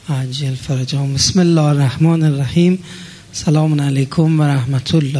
عجل فرجهم. بسم الله الرحمن الرحیم. سلام علیکم و رحمت الله.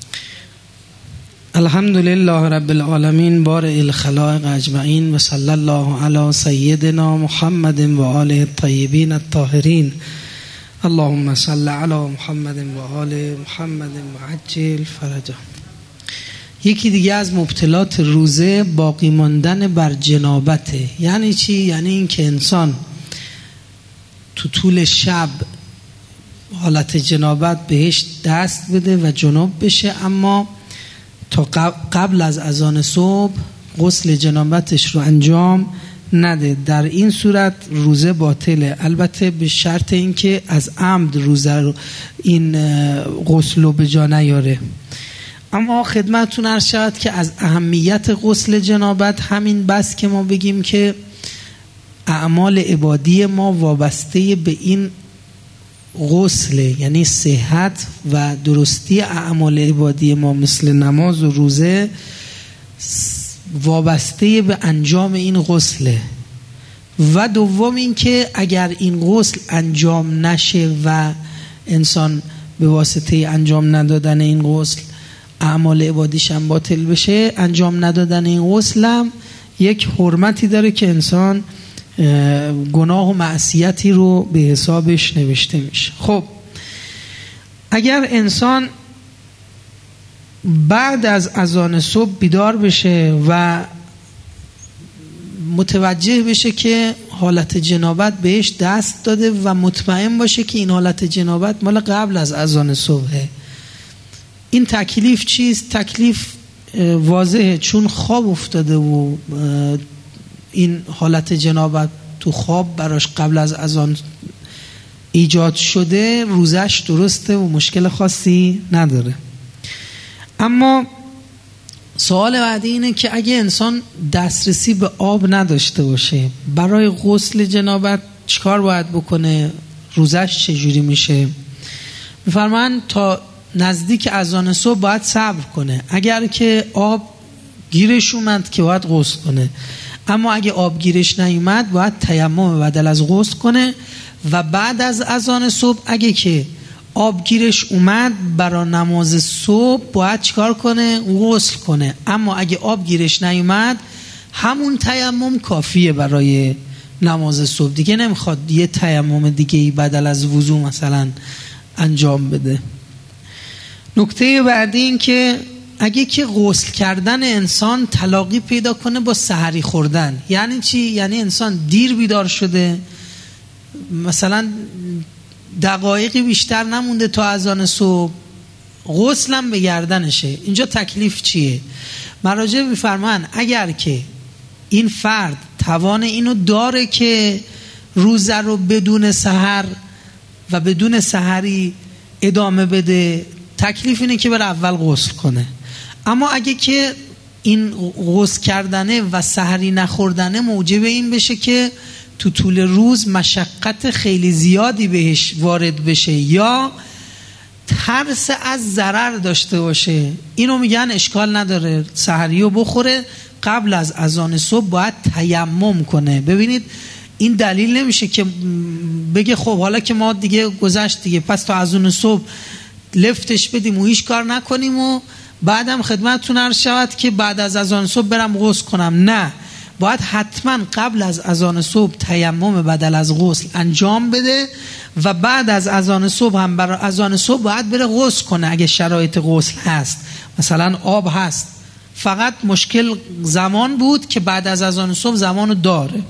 الحمد لله رب العالمین بارئ الخلائق اجمعین و صلی الله علی سیدنا محمد و آله الطیبین الطاهرین. اللهم صل علی محمد و آل محمد و عجل فرجهم. یکی دیگه از مبتلات روزه باقی ماندن بر جنابته. یعنی چی؟ یعنی این که انسان تو طول شب حالت جنابت بهش دست بده و جنوب بشه، اما تا قبل از اذان صبح غسل جنابتش رو انجام نده. در این صورت روزه باطله، البته به شرط اینکه از عمد روزه رو این غسل رو به جا نیاره. اما خدمتتون عرض شود که از اهمیت غسل جنابت همین بس که ما بگیم که اعمال عبادی ما وابسته به این غسل، یعنی صحت و درستی اعمال عبادی ما مثل نماز و روزه وابسته به انجام این غسله. و دوم این که اگر این غسل انجام نشه و انسان به واسطه انجام ندادن این غسل اعمال عبادیش هم باطل بشه، انجام ندادن این غسل هم یک حرمتی داره که انسان گناه و معصیتی رو به حسابش نوشته میشه. خب اگر انسان بعد از اذان صبح بیدار بشه و متوجه بشه که حالت جنابت بهش دست داده و مطمئن باشه که این حالت جنابت مال قبل از اذان صبحه، این تکلیف چیست؟ تکلیف واضحه، چون خواب افتاده و این حالت جنابت تو خواب براش قبل از اذان ایجاد شده، روزش درسته و مشکل خاصی نداره. اما سوال بعدی اینه که اگه انسان دسترسی به آب نداشته باشه، برای غسل جنابت چیکار باید بکنه؟ روزش چجوری میشه؟ میفرمان تا نزدیک اذان صبح باید صبر کنه. اگر که آب گیرش اومد که باید غسل کنه، اما اگه آب گیرش نیومد باید تیمم بدل از غسل کنه. و بعد از اذان صبح اگه که آب گیرش اومد برای نماز صبح باید چیکار کنه؟ غسل کنه. اما اگه آب گیرش نیومد همون تیمم کافیه برای نماز صبح، دیگه نمیخواد یه تیمم دیگه ای بدل از وضو مثلا انجام بده. نکته بعدی این که اگه که غسل کردن انسان تلاقی پیدا کنه با سحری خوردن. یعنی چی؟ یعنی انسان دیر بیدار شده، مثلا دقایقی بیشتر نمونده تا اذان صبح، غسلم به گردنشه. اینجا تکلیف چیه؟ مراجع میفرمان اگر که این فرد توان اینو داره که روزه رو بدون سحر و بدون سحری ادامه بده، تکلیف اینه که بر اول غسل کنه. اما اگه که این غسل کردنه و سحری نخوردنه موجب این بشه که تو طول روز مشقت خیلی زیادی بهش وارد بشه یا ترس از ضرر داشته باشه، اینو میگن اشکال نداره، سحریو بخوره، قبل از اذان صبح باید تیمم کنه. ببینید این دلیل نمیشه که بگه خب حالا که ما دیگه گذشت دیگه پس تا اذان صبح لفتش بدیم و هیچ کار نکنیم و بعدم خدمتتون عرض شود که بعد از اذان صبح برم غسل کنم. نه، باید حتما قبل از اذان صبح تیمم بدل از غسل انجام بده و بعد از اذان صبح هم برای اذان صبح باید بره غسل کنه اگه شرایط غسل هست، مثلا آب هست. فقط مشکل زمان بود که بعد از اذان صبح زمانو داره.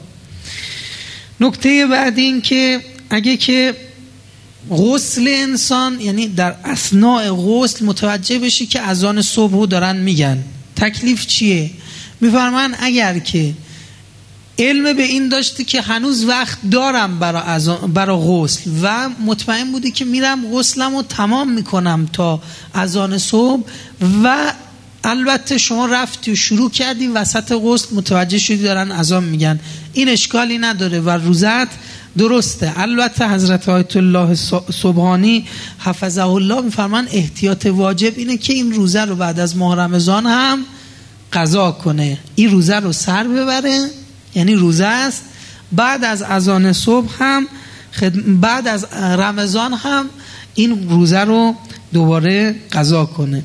نکته بعد این که اگه که غسل انسان، یعنی در اثناء غسل متوجه بشی که اذان صبح دارن میگن، تکلیف چیه؟ میفرمان اگر که علم به این داشتی که هنوز وقت دارم برای غسل و مطمئن بودی که میرم غسلم رو تمام میکنم تا اذان صبح و البته شما رفتی و شروع کردی وسط غسل متوجه شدی دارن اذان میگن، این اشکالی نداره و روزت درسته. البته حضرت آیت الله سبحانی حفظه الله میفرمان احتیاط واجب اینه که این روزه رو بعد از ماه رمضان هم قضا کنه، این روزه رو سر ببره، یعنی روزه است، بعد از اذان صبح هم بعد از رمضان هم این روزه رو دوباره قضا کنه.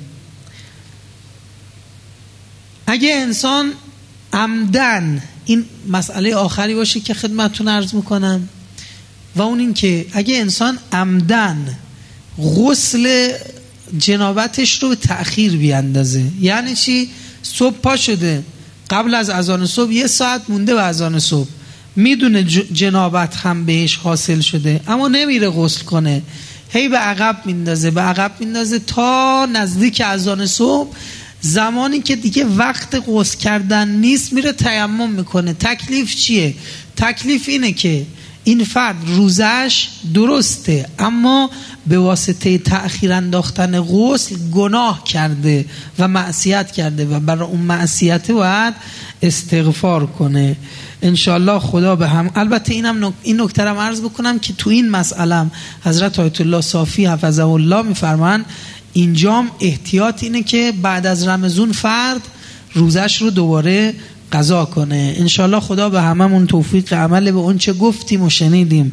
اگه انسان عمدن، این مسئله آخری باشه که خدمتتون عرض میکنم، و اون این که اگه انسان عمدن غسل جنابتش رو به تأخیر بیاندازه، یعنی چی؟ صبح پا شده، قبل از اذان صبح 1 ساعت مونده به اذان صبح، میدونه جنابت هم بهش حاصل شده اما نمیره غسل کنه، هی به عقب میندازه تا نزدیک اذان صبح، زمانی که دیگه وقت غسل کردن نیست میره تیمم میکنه. تکلیف چیه؟ تکلیف اینه که این فرد روزش درسته اما به واسطه تأخیر انداختن غسل گناه کرده و معصیت کرده و برای اون معصیت باید استغفار کنه. انشالله خدا به هم. البته این نکته رو عرض بکنم که تو این مسئله حضرت آیت الله صافی حفظه الله میفرمان اینجام احتیاط اینه که بعد از رمضان فرد روزش رو دوباره قضا کنه. انشالله خدا به هممون توفیق عمل به اون چه گفتیم و شنیدیم،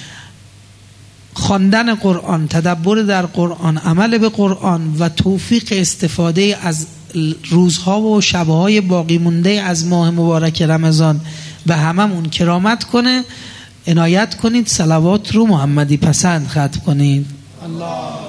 خواندن قرآن، تدبر در قرآن، عمل به قرآن و توفیق استفاده از روزها و شبهای باقی مونده از ماه مبارک رمضان به هممون کرامت کنه. عنایت کنید صلوات رو محمدی پسند ختم کنید. الله